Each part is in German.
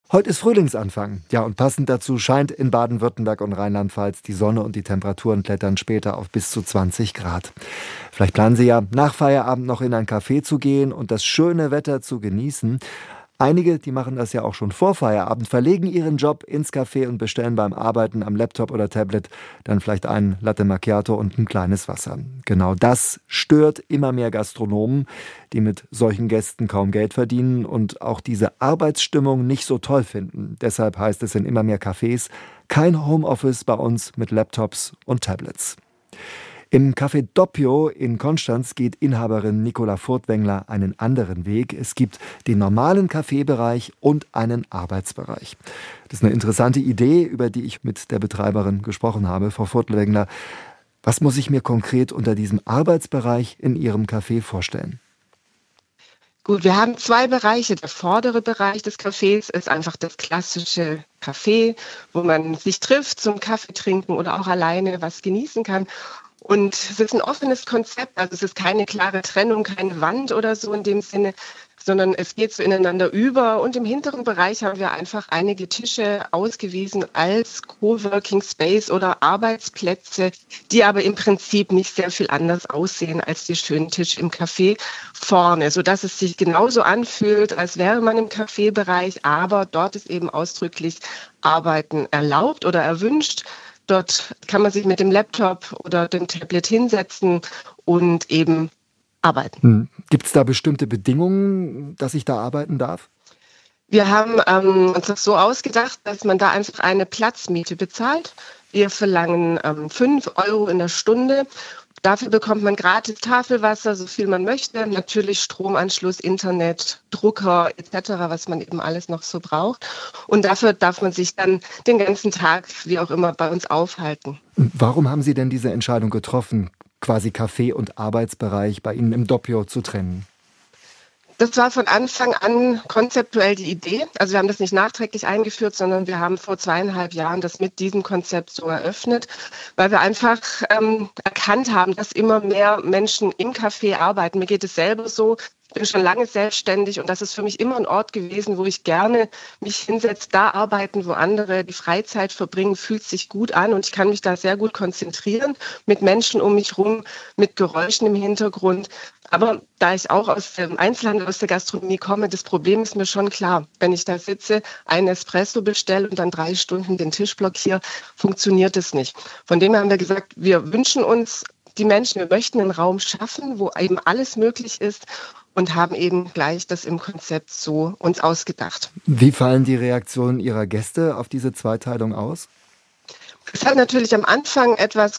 Heute ist Frühlingsanfang. Ja, und passend dazu scheint in Baden-Württemberg und Rheinland-Pfalz die Sonne und die Temperaturen klettern später auf bis zu 20 Grad. Vielleicht planen Sie ja, nach Feierabend noch in ein Café zu gehen und das schöne Wetter zu genießen. Einige, die machen das ja auch schon vor Feierabend, verlegen ihren Job ins Café und bestellen beim Arbeiten am Laptop oder Tablet dann vielleicht einen Latte Macchiato und ein kleines Wasser. Genau das stört immer mehr Gastronomen, die mit solchen Gästen kaum Geld verdienen und auch diese Arbeitsstimmung nicht so toll finden. Deshalb heißt es in immer mehr Cafés, kein Homeoffice bei uns mit Laptops und Tablets. Im Café Doppio in Konstanz geht Inhaberin Nicola Furtwängler einen anderen Weg. Es gibt den normalen Kaffeebereich und einen Arbeitsbereich. Das ist eine interessante Idee, über die ich mit der Betreiberin gesprochen habe. Frau Furtwängler, was muss ich mir konkret unter diesem Arbeitsbereich in Ihrem Café vorstellen? Gut, wir haben zwei Bereiche. Der vordere Bereich des Cafés ist einfach das klassische Café, wo man sich trifft zum Kaffee trinken oder auch alleine was genießen kann. Und es ist ein offenes Konzept, also es ist keine klare Trennung, keine Wand oder so in dem Sinne, sondern es geht so ineinander über. Und im hinteren Bereich haben wir einfach einige Tische ausgewiesen als Coworking Space oder Arbeitsplätze, die aber im Prinzip nicht sehr viel anders aussehen als die schönen Tische im Café vorne, sodass es sich genauso anfühlt, als wäre man im Cafébereich, aber dort ist eben ausdrücklich Arbeiten erlaubt oder erwünscht. Dort kann man sich mit dem Laptop oder dem Tablet hinsetzen und eben arbeiten. Gibt es da bestimmte Bedingungen, dass ich da arbeiten darf? Wir haben uns das so ausgedacht, dass man da einfach eine Platzmiete bezahlt. Wir verlangen 5 Euro in der Stunde. Dafür bekommt man gratis Tafelwasser, so viel man möchte. Natürlich Stromanschluss, Internet, Drucker etc., was man eben alles noch so braucht. Und dafür darf man sich dann den ganzen Tag, wie auch immer, bei uns aufhalten. Warum haben Sie denn diese Entscheidung getroffen, quasi Café- und Arbeitsbereich bei Ihnen im Doppio zu trennen? Das war von Anfang an konzeptuell die Idee. Also wir haben das nicht nachträglich eingeführt, sondern wir haben vor 2,5 Jahren das mit diesem Konzept so eröffnet, weil wir einfach erkannt haben, dass immer mehr Menschen im Café arbeiten. Mir geht es selber so. Ich bin schon lange selbstständig und das ist für mich immer ein Ort gewesen, wo ich gerne mich hinsetze, da arbeiten, wo andere die Freizeit verbringen, fühlt sich gut an und ich kann mich da sehr gut konzentrieren mit Menschen um mich rum, mit Geräuschen im Hintergrund. Aber da ich auch aus dem Einzelhandel, aus der Gastronomie komme, das Problem ist mir schon klar. Wenn ich da sitze, einen Espresso bestelle und dann 3 Stunden den Tisch blockiere, funktioniert es nicht. Von dem her haben wir gesagt, wir wünschen uns die Menschen, wir möchten einen Raum schaffen, wo eben alles möglich ist und haben eben gleich das im Konzept so uns ausgedacht. Wie fallen die Reaktionen Ihrer Gäste auf diese Zweiteilung aus? Es hat natürlich am Anfang etwas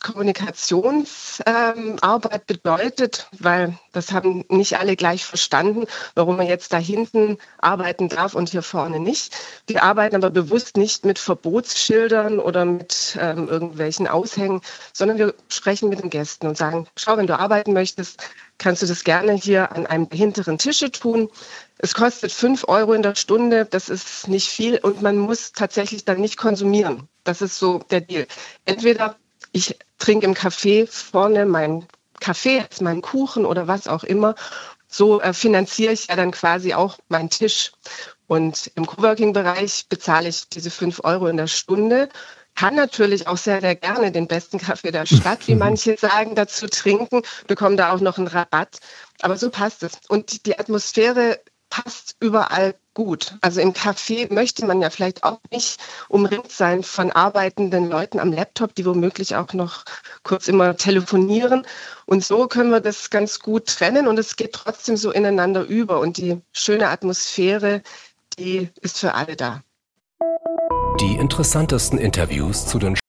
Kommunikationsarbeit bedeutet, weil das haben nicht alle gleich verstanden, warum man jetzt da hinten arbeiten darf und hier vorne nicht. Wir arbeiten aber bewusst nicht mit Verbotsschildern oder mit irgendwelchen Aushängen, sondern wir sprechen mit den Gästen und sagen, schau, wenn du arbeiten möchtest, kannst du das gerne hier an einem der hinteren Tische tun. Es kostet 5 Euro in der Stunde, das ist nicht viel und man muss tatsächlich dann nicht konsumieren. Das ist so der Deal. Entweder ich trinke im Café vorne meinen Kaffee, meinen Kuchen oder was auch immer. So finanziere ich ja dann quasi auch meinen Tisch. Und im Coworking-Bereich bezahle ich diese 5 Euro in der Stunde. Kann natürlich auch sehr, sehr gerne den besten Kaffee der Stadt, wie manche sagen, dazu trinken, bekomme da auch noch einen Rabatt. Aber so passt es. Und die Atmosphäre passt überall gut. Also im Café möchte man ja vielleicht auch nicht umringt sein von arbeitenden Leuten am Laptop, die womöglich auch noch kurz immer telefonieren. Und so können wir das ganz gut trennen und es geht trotzdem so ineinander über. Und die schöne Atmosphäre, die ist für alle da. Die interessantesten Interviews zu den